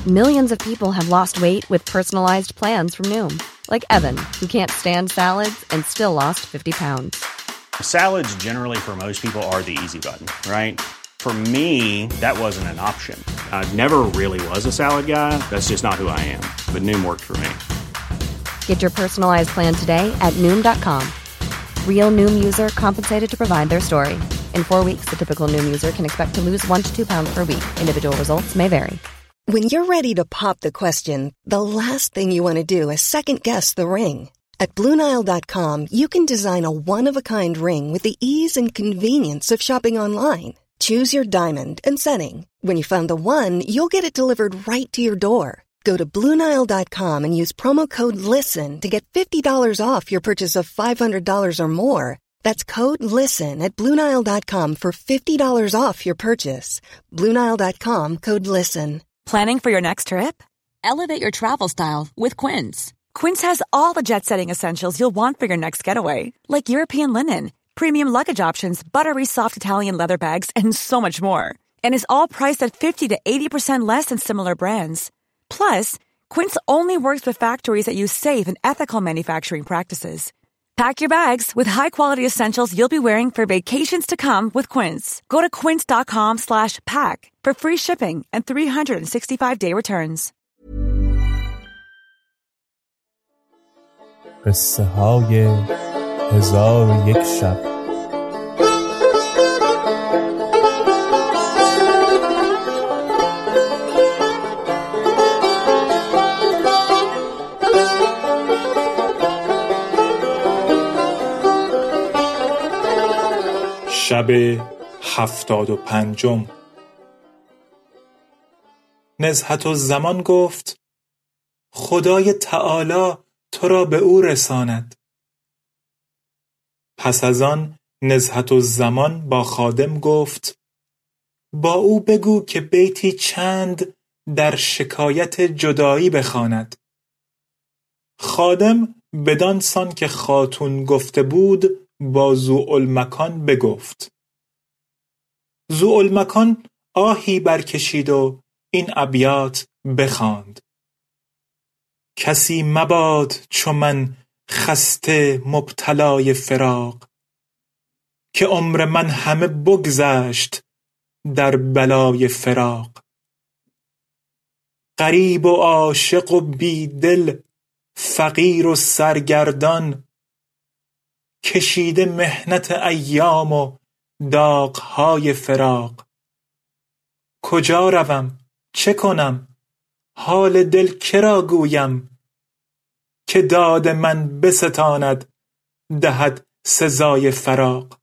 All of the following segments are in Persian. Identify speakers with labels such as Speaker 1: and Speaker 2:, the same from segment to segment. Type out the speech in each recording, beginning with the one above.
Speaker 1: Millions of people have lost weight with personalized plans from Noom. Like Evan, who can't stand salads and still lost 50 pounds.
Speaker 2: Salads generally for most people are the easy button, right? For me, that wasn't an option. I never really was a salad guy. That's just not who I am. But Noom worked for me.
Speaker 1: Get your personalized plan today at Noom.com. Real Noom user compensated to provide their story. In 4 weeks, the typical Noom user can expect to lose 1 to 2 pounds per week. Individual results may vary.
Speaker 3: When you're ready to pop the question, the last thing you want to do is second-guess the ring. At BlueNile.com, you can design a one-of-a-kind ring with the ease and convenience of shopping online. Choose your diamond and setting. When you find the one, you'll get it delivered right to your door. Go to BlueNile.com and use promo code LISTEN to get $50 off your purchase of $500 or more. That's code LISTEN at BlueNile.com for $50 off your purchase. BlueNile.com, code LISTEN.
Speaker 4: Planning for your next trip? Elevate your travel style with Quince. Quince has all the jet-setting essentials you'll want for your next getaway, like European linen, premium luggage options, buttery soft Italian leather bags, and so much more. And is all priced at 50 to 80% less than similar brands. Plus, Quince only works with factories that use safe and ethical manufacturing practices. Pack your bags with high-quality essentials you'll be wearing for vacations to come with Quince. Go to quince.com/pack for free shipping and 365-day returns.
Speaker 5: قصه های 1001 شب.
Speaker 6: شب 75. نزهت‌الزمان گفت خدای تعالی تو را به او رساند. پس از آن نزهت‌الزمان با خادم گفت با او بگو که بیتی چند در شکایت جدایی بخواند. خادم بدان سان که خاتون گفته بود با ذوالمکان بگفت. ذوالمکان آهی برکشید و این ابیات بخواند. کسی مباد چو من خسته مبتلای فراق، که عمر من همه بگذشت در بلای فراق. غریب و عاشق و بی دل، فقیر و سرگردان، کشیده محنت ایام و داغ‌های فراق. کجا روم؟ چه کنم؟ حال دل کرا گویم، که داد من بستاند دهد سزای فراق.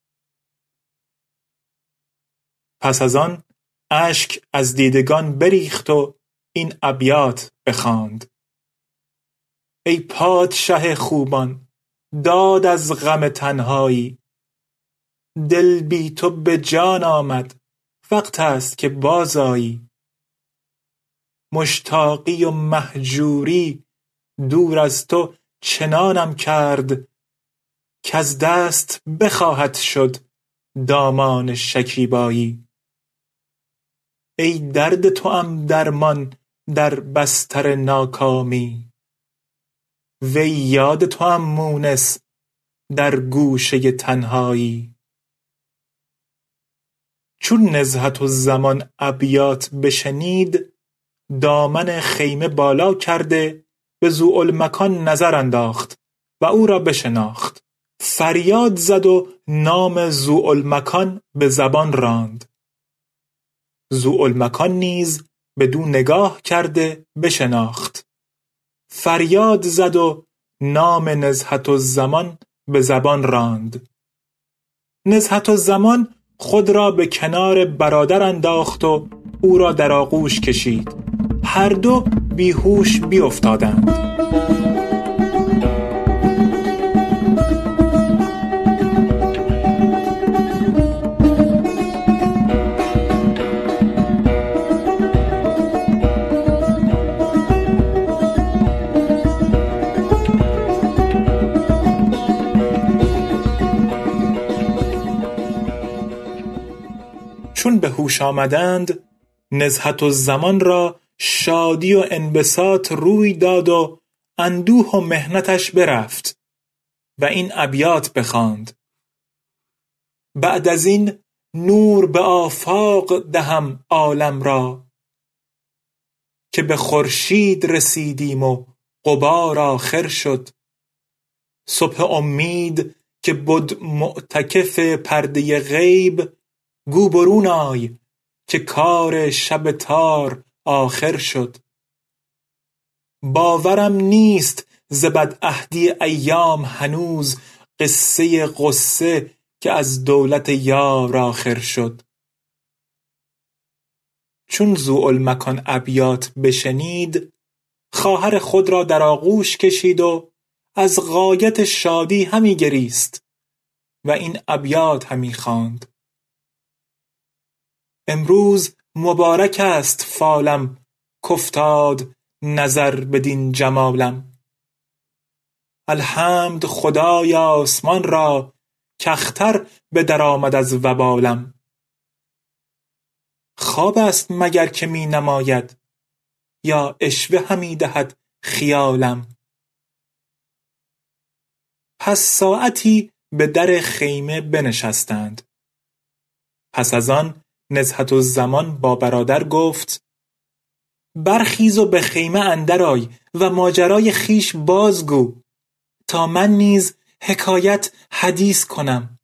Speaker 6: پس از آن اشک از دیدگان بریخت و این ابیات بخواند. ای پادشه خوبان، داد از غم تنهایی، دل بی تو به جان آمد، وقت است که بازآیی. مشتاقی و مهجوری دور از تو چنانم کرد، کز دست بخواهد شد دامان شکیبایی. ای درد توام درمان در بستر ناکامی، وی یاد توام مونس در گوشه تنهایی. چون نزهت‌الزمان ابیات بشنید، دامن خیمه بالا کرده به ذوالمکان نظر انداخت و او را بشناخت. فریاد زد و نام ذوالمکان به زبان راند. ذوالمکان نیز بدو نگاه کرده بشناخت. فریاد زد و نام نزهت‌الزمان به زبان راند. نزهت‌الزمان خود را به کنار برادر انداخت و او را در آغوش کشید. هر دو بیهوش بیافتادند. چون به هوش آمدند، نزهت‌الزمان را شادی و انبساط روی داد و اندوه و محنتش برفت و این ابیات بخواند: بعد از این نور به آفاق دهم عالم را، که به خورشید رسیدیم و غبار آخر شد. صبح امید که بد معتکف پرده غیب، گو برون آی که کار شب تار آخر شد. باورم نیست ز بدعهدی ایام هنوز قصه غصه که از دولت یار آخر شد. چون ذوالمکان ابیات بشنید، خواهر خود را در آغوش کشید و از غایت شادی همی گریست و این ابیات همی خواند: امروز مبارک است فالم کافتاد نظر بدین جمالم. الحمد خدای آسمان را کاختر به در آمد از وبالم. خواب است مگر که می نماید، یا عشوه همی دهد خیالم. پس ساعتی به در خیمه بنشستند. پس از آن نزهةالزمان با برادر گفت: برخیز و به خیمه اندر آی و ماجرای خویش بازگو، تا من نیز حکایت حدیث کنم.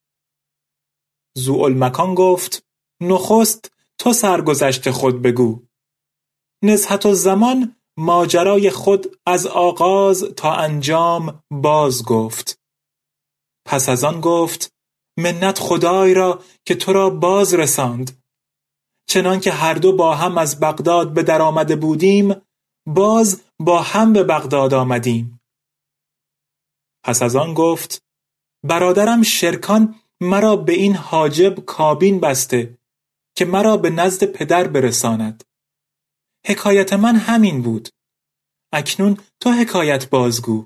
Speaker 6: ذوالمکان گفت: نخست تو سرگذشت خود بگو. نزهةالزمان ماجرای خود از آغاز تا انجام باز گفت. پس از آن گفت: منت خدای را که تو را باز رساند. چنان که هر دو با هم از بغداد به در آمده بودیم، باز با هم به بغداد آمدیم. پس از آن گفت: برادرم شرکان مرا به این حاجب کابین بسته که مرا به نزد پدر برساند. حکایت من همین بود. اکنون تو حکایت بازگو.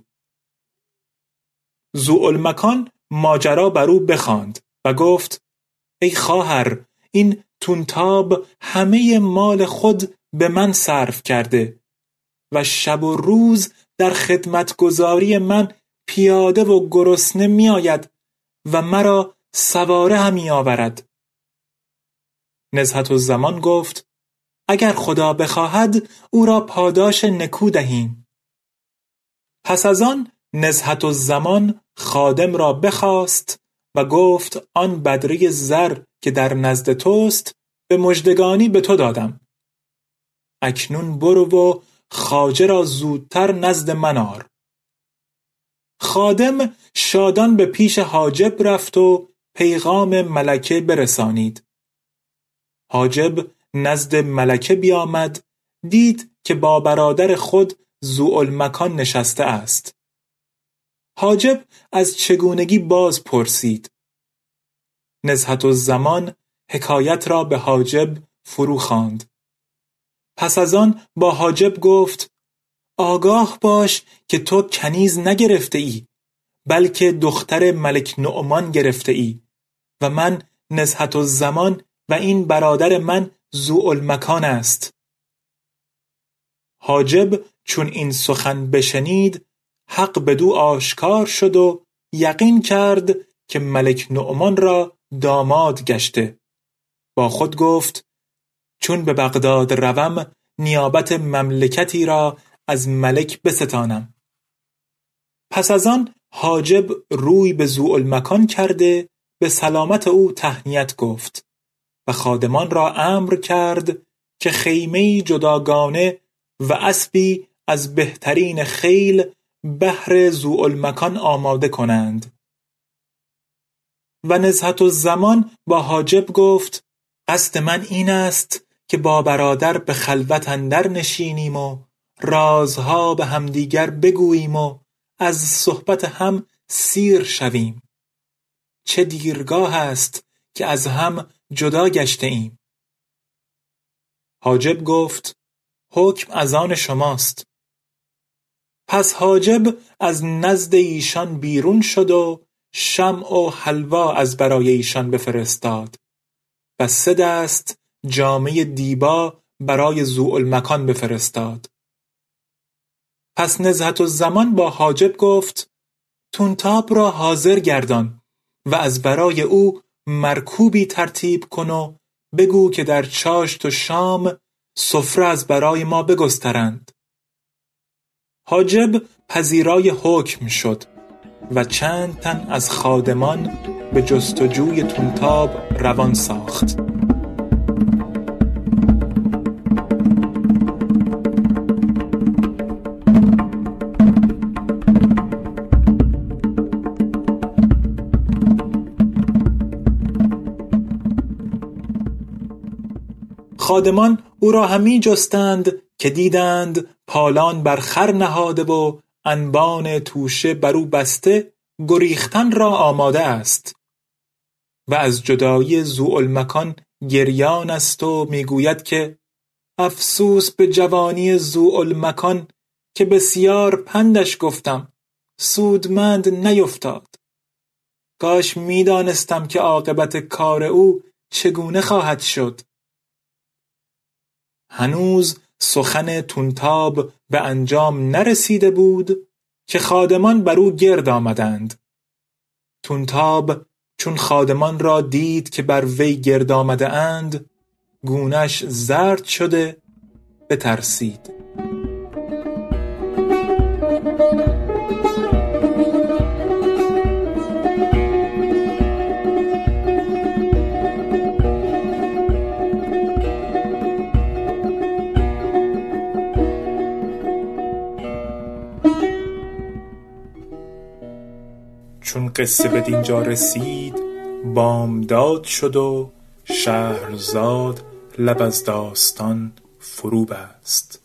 Speaker 6: ذوالمکان ماجرا بر او بخواند و گفت: ای خواهر، این طونتاب همه مال خود به من صرف کرده و شب و روز در خدمتگزاری من پیاده و گرسنه می آید و مرا سواره همی آورد. نزهةالزمان گفت: اگر خدا بخواهد او را پاداش نکو دهیم. پس از آن نزهةالزمان خادم را بخواست و گفت: آن بدره زر که در نزد توست به مژدگانی به تو دادم. اکنون برو و خواجه را زودتر نزد من آر. خادم شادان به پیش حاجب رفت و پیغام ملکه برسانید. حاجب نزد ملکه بیامد، دید که با برادر خود ذوالمکان نشسته است. حاجب از چگونگی باز پرسید. نزهةالزمان حکایت را به حاجب فرو خواند. پس از آن با حاجب گفت: آگاه باش که تو کنیز نگرفته ای، بلکه دختر ملک نعمان گرفته ای و من نزهةالزمان و این برادر من ذوالمکان است. حاجب چون این سخن بشنید، حق بدو آشکار شد و یقین کرد که ملک نعمان را داماد گشته. با خود گفت: چون به بغداد روم، نیابت مملکتی را از ملک بستانم. پس از آن حاجب روی به ذوالمکان کرده به سلامت او تهنیت گفت و خادمان را امر کرد که خیمه‌ای جداگانه و اسبی از بهترین خیل بهر ذوالمکان آماده کنند. و نزهةالزمان با حاجب گفت: قصد من این است که با برادر به خلوت اندر نشینیم و رازها به همدیگر بگوییم و از صحبت هم سیر شویم. چه دیرگاه است که از هم جدا گشته ایم. حاجب گفت: حکم از آن شماست. پس حاجب از نزد ایشان بیرون شد و شمع و حلوا از برای ایشان بفرستاد و 3 دست جامه دیبا برای ذوالمکان بفرستاد. پس نزهت الزمان با حاجب گفت تونتاب را حاضر گردان و از برای او مرکوبی ترتیب کن و بگو که در چاشت و شام سفره از برای ما بگسترند. حاجب پذیرای حکم شد و چند تن از خادمان به جستجوی تونتاب روان ساخت. خادمان او را همی جستند که دیدند پالان بر خر نهاده و انبان توشه برو بسته گریختن را آماده است و از جدایی ذوالمکان گریان است و میگوید که افسوس به جوانی ذوالمکان که بسیار پندش گفتم سودمند نیفتاد. کاش میدانستم که عاقبت کار او چگونه خواهد شد. هنوز سخن تونتاب به انجام نرسیده بود که خادمان بر او گرد آمدند. تونتاب چون خادمان را دید که بر وی گرد آمده اند گونش زرد شده بترسید. چون قصه به دینجا رسید بامداد شد و شهرزاد لب از داستان فرو بست.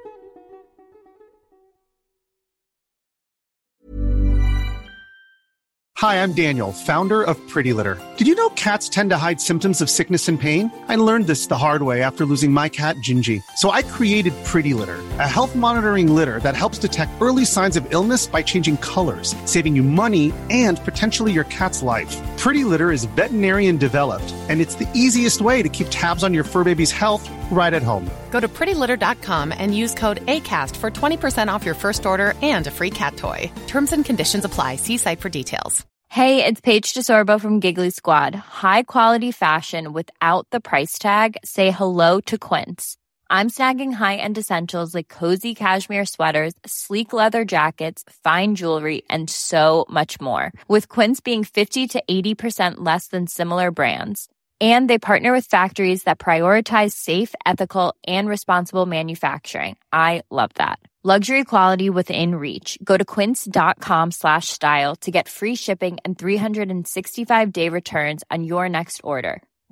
Speaker 7: Hi, I'm Daniel, founder of Pretty Litter. Did you know cats tend to hide symptoms of sickness and pain? I learned this the hard way after losing my cat, Gingy. So I created Pretty Litter, a health monitoring litter that helps detect early signs of illness by changing colors, saving you money and potentially your cat's life. Pretty Litter is veterinarian developed, and it's the easiest way to keep tabs on your fur baby's health right at home.
Speaker 8: Go to prettylitter.com and use code ACAST for 20% off your first order and a free cat toy. Terms and conditions apply. See site for details.
Speaker 9: Hey, it's Paige DeSorbo from Giggly Squad. High quality fashion without the price tag. Say hello to Quince. I'm snagging high-end essentials like cozy cashmere sweaters, sleek leather jackets, fine jewelry, and so much more. With Quince being 50 to 80% less than similar brands. And they partner with factories that prioritize safe, ethical, and responsible manufacturing. I love that. Luxury quality within reach. Go to quince.com/style to get free shipping and 365-day returns on your next order.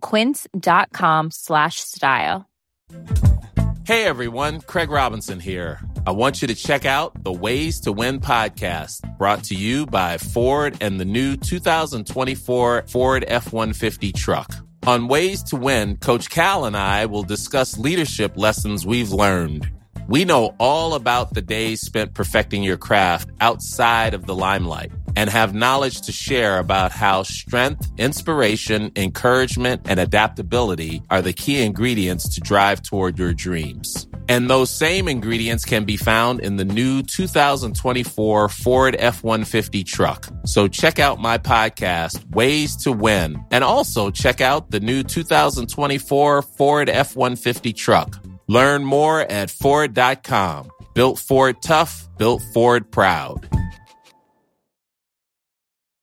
Speaker 9: Quince.com/style.
Speaker 10: Hey everyone, Craig Robinson here. I want you to check out the Ways to Win podcast, brought to you by Ford and the new 2024 Ford F-150 truck. On Ways to Win, Coach Cal and I will discuss leadership lessons we've learned. We know all about the days spent perfecting your craft outside of the limelight and have knowledge to share about how strength, inspiration, encouragement, and adaptability are the key ingredients to drive toward your dreams. And those same ingredients can be found in the new 2024 Ford F-150 truck. So check out my podcast, Ways to Win, and also check out the new 2024 Ford F-150 truck. Learn more at Ford.com. Built Ford tough, built Ford proud.